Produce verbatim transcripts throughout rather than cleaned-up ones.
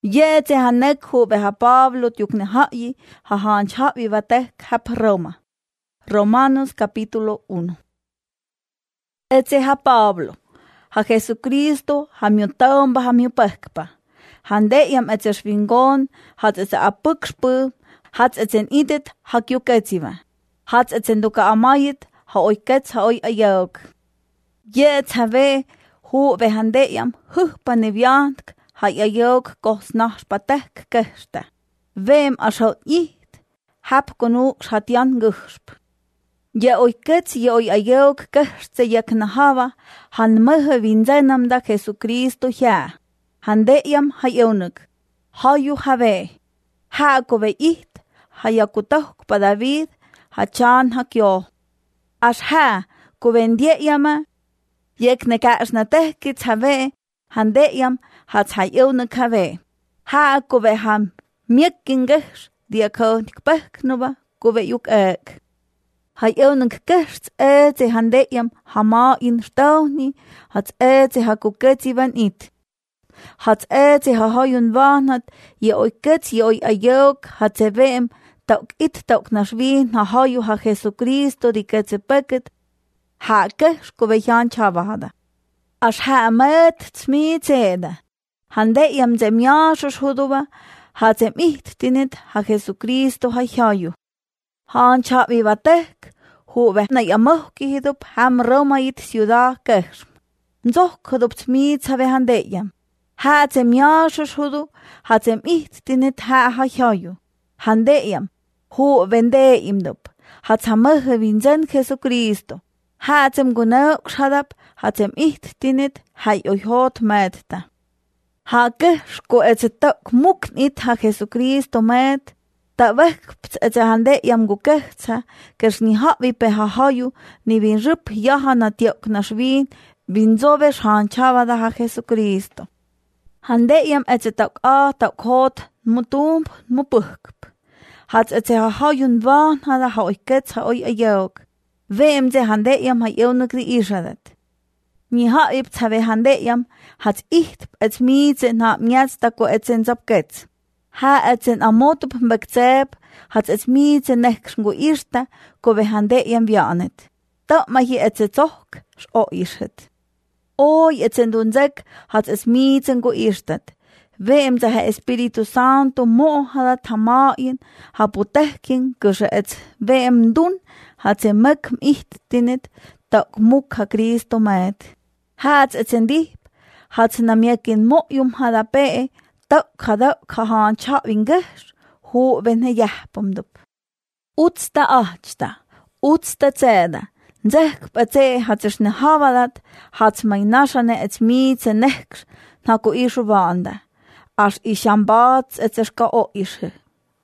Yete hanek hube ha Pablo tiukne hayi ha hanch habi vatek hap Roma. Romanos capítulo uno. Etse ha Pablo, ha Jesucristo, ha miutomba ha miupekpa. Hande yam etse schwingon, hat etse apukspö, hat etsen idet ha kiuketsiva. Hat etsen duka amayit, ha oikets ha oi ayok. Yet have hu ve hande yam hupa neviantk, ha ayok kos nach patek keste. Vem asho it, hap konuk shatian gursp. Je oikets je oi ayok keste yek nahava, han mehe vinzenam da Jesucristo ja. Hande yam ha yonuk, ha yu have. Ha kove it, ha yakutok pa David, ha chan ha kyo. As ha kovendie yama, yek nekas na tehkits have, hande yam ha ha yonuk have. Ha kove ham miekingers, diakonik peknova, kove yuk ek. Ha yonuk kerst eze hande yam ha ma in stoni, hat eze ha kuketsi van it. Hat eze ha hajun vanat, je oikets je oi ayok, hat ze veem, tauk it tauk nashvin, ha haju ha Jesucristo di ketze peket, ha kesh kove jan chavada. As ha amet tsmi zede, hande yam zem jashosh huduva, ha zem it tinit ha Jesucristo ha haju. Han chavi vatek, huve na yamohki hidup ham Roma it ciudad kesh. Nzok hudup tsmi zave hande yam. Ha zem jashosh hudu, ha zem it tinit ha ha haju. Hande yam. Hu vende imdup, hat samehe vinzen Jesucristo. Hatzem guneuk shadap, hatzem it tinit, hai oihot medta. Hake shko etzetok muk nit ha Jesucristo med, ta vekpt etse hande yam gukechtsa, kers ni havi pe ha haju, ni vin rup jaha na tiok na shvin, vin zove shan chavada ha Jesucristo. Hande yam etzetok a tok hot, mutump, mupukp. Hat etse ha hajun van hada ha oikets ha oi ayok. Veem ze hande yam ha yonuk di ishadet. Ni ha ipt have hande yam hat icht ets mieze na miaz da ko etsen zapkets. Ha etsen amotup mbekzeb hat ets mieze nechkschen go irsta ko ve hande yam vianet. Da ma hi etze zoch o ishet. Oi etsen dunzek hat es mieze go irstat. Veem ze ha Espiritu Santo mo hada tamain ha putehkin kushe et veem dun ha ze mek icht tinit tak muk ha Cristo met. Hat et zendip hat ze namiekin mo yum hada pe tak hada kahan cha wingesh hu ven he yahpumdup. Utsta achta, utsta zeda. Zek pate hat ze ne havadat hat mein nashane et mi ze neks na ko ishu vanda. As ishambats etzeska o ishe.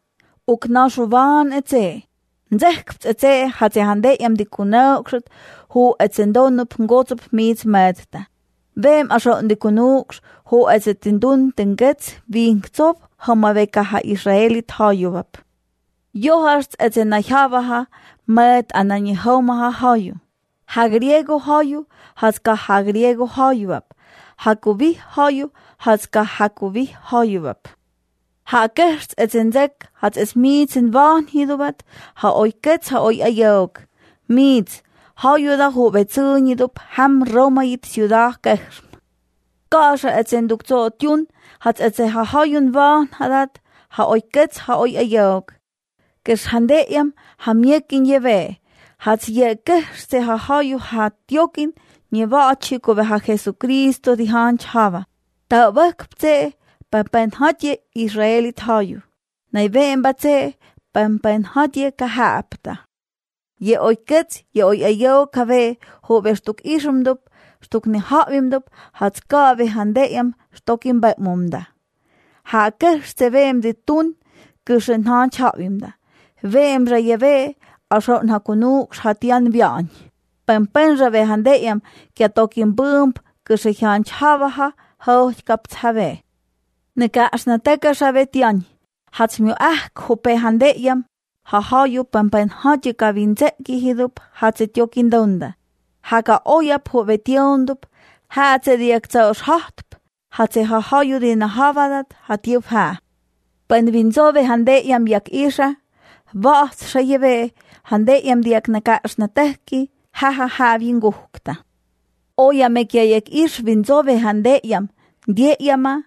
Uk nashuvan etze. Nzekpt etze hat ze hande yam di kunuksht hu etzendonup ngotup miets medta. Vem asho di kunuks hu etzetindun tengets vinkzop hamaveka ha Israelit hayuvap. Johars etzenahavaha med anani homaha hayu. Ha griego hayu haska ha griego hayuvap. Hakuvi hayu hatska hakuvi hayuvap. Ha kerst etzenzek hat es miets in van hiduvat, ha oikets ha oi ayok. Miets, hayuda hu betzun yidup ham Roma yit ciudad kerst. Kasha etzenduk zo tjun, hat etze ha hayun van hadat, ha oikets ha oi ayok. Kers hande yam ha miekin yeve, hat ye kerst se ha hayu ha tjokin, Nieva chiko ve ha Jesucristo di han chava. Ta vakpte pampen hadje Israelit haju. Nai veen batse pampen hadje kahapta. Je oikets je oi ayo kave ho verstuk isumdup stuk ne havimdup hat ka ve handeyam stokin batmumda. Ha kerste veem di tun kushen han chavimda. Veem ra yeve asho na kunuk shatian viany. Pampen rave handeyam kia tokin bump kushe han chavaha ho kaptave. Neka asnateka shave tiany. Hats mio ah kope handeyam ha hayu pampen haji kavinze gihidup hatse tiokin donda. Haka oya po vetiondup hatse diakzaos hatp hatse ha hayu di na havadat hatiup ha. Pen vinzove hande yam yak isha, vaat shayeve hande yam diak na kaas na tehki, ha ha ha vingukta. Oya mekia yak ish vinzove hande yam, die yama,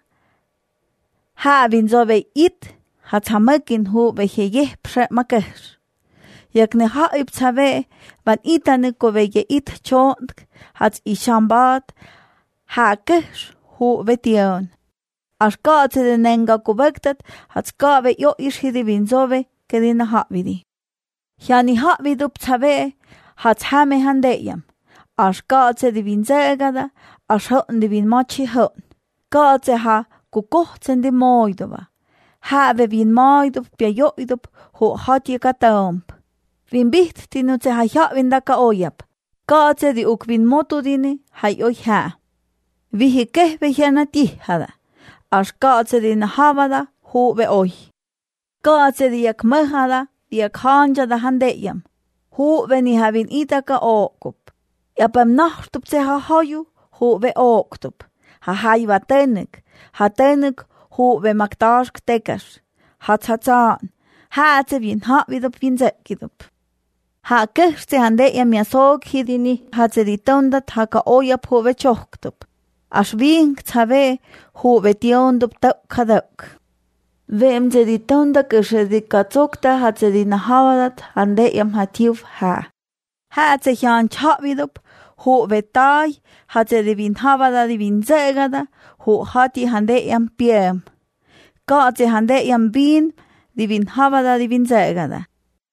ha vinzove it, hat hamakin hu veje pshe makesh. Yak ne ha ipsave, van itane ko veje it chont, hat ishambat, ha kesh hu vetion. As kaatse de nenga kubektat, hat skave jo ishidi vinzove, kedina havidi. Yani havidu psave, hat hame handeyam. As kaatse de vinzegada, as hoten de vinmachi hoten. Kaatse ha kukohtsen de moidova. Have vin moidop pia joidop, ho hatje katamp. Vin bicht tinutse ha javindaka ojap. Kaatse di uk vin motudini, hai oj ha. Vihi kehve jana tihada. As kaatse di na havada, ho ve oj. Kaatse di jak mehada, di jak hanja da handeyam. Ho ve ni havin itaka okup. Japem nachtup se ha haju, ho ve oktup. Ha hai va tenek, ha tenek ho ve maktarsk tekas. Hat hatzaan, ha ze vin ha vidop vin zekidup. Ha kerste handeyam ja sog hidini, ha ze di tondat ha ka ojap ho ve choktup. As vink tave ho ve tiondup tuk kaduk. Vem ze di tonda kushe di katsokta ha ze di nahavadat handeyam ha tiuf ha. Ha ze jan chavidup, ho ve tai, ha ze di vin havada di vin zegada, ho hati handeyam piem. Ka ze handeyam vin, di vin havada di vin zegada.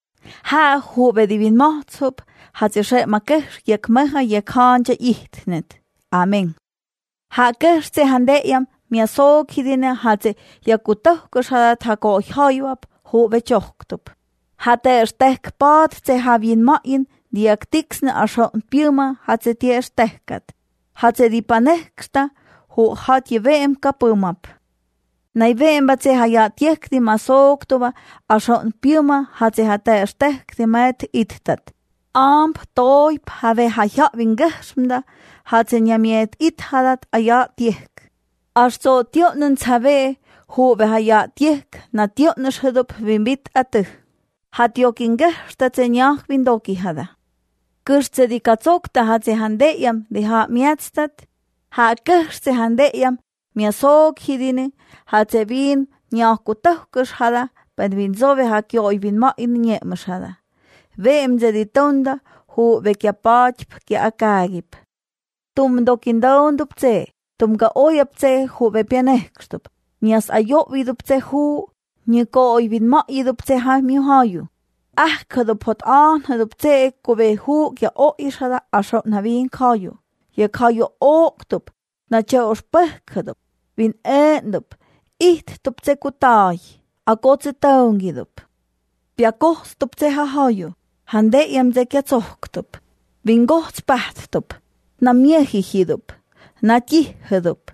Ha ho ve di vin mahtsup, ha ze she makesh yek meha yek hanja ihtnet. Amen. Ha kerste handeyam mia sog hidine ha ze yakutoh kushadat ha ko hayuap ho ve choktup. Ha te stek paad ze ha vin main, diak tiksne asho piuma ha ze tie stekkat. Ha ze di paneksta, ho hat je veem kapumap. Nai veem bat ze ha ja tiek di ma sogtuva, asho piuma ha ze ha te stek di met ittat. Amp toip ha ve ha ja vingesmda, ha ze njamiet ithadat a ja tiek. As zo tiotnen tsave, ho ve ha ja tiek, na tiotnes hudup vimbit atuh. Ha tiokin gesta ze njach vindoki hada. Kurse di katsokta ha ze handeyam di ha mietstat, ha kurse handeyam mia sog hidine, ha ze vin njach kutohkus hada, ped vin zove ha kioi vin ma in njemus hada. Veem ze di tonda, ho ve kia paachp kia akagip. Tum dokin daundup ze, tum ga oyap ze ho ve pianekstup. Nias ayop vidup ze ho, nye ko oi vin ma idup ze ha mi haju. Ah kadup hot aan hadup ze ko ve ho kia o ishada asho na vin kaju. Ye kaju oktup, na che os pehkadup, vin endup, iht tup ze kutai, a kotze taungidup. Pia kohstup ze ha haju, handeyam ze kia tsohktup, vin gohts pahttup, na miehihidup, na tihidup.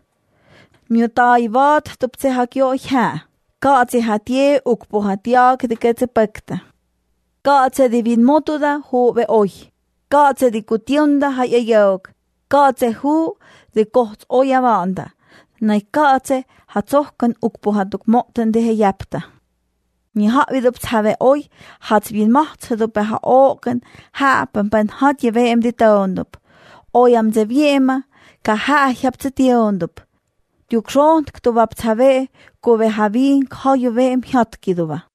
Miutai vaat tup ze ha kio ha, kaatse ha tie ukpo ha tiag di ketse pekta. Kaatse di vin motuda ho ve oi, kaatse di kutionda ha jajog, kaatse hu di kohts oja vanda, nai kaatse ha tsohkan ukpo ha duk moten di he japta. Mi ha vidup tsave oi, hat vin maht hadup ha ogen, hapen pen hat je veem di taundup. Oyam ze viema, ka ha hjap ze tiondup. Juk rond kto vap tsave, ko ve ha vin ka je veem hjat kiduva.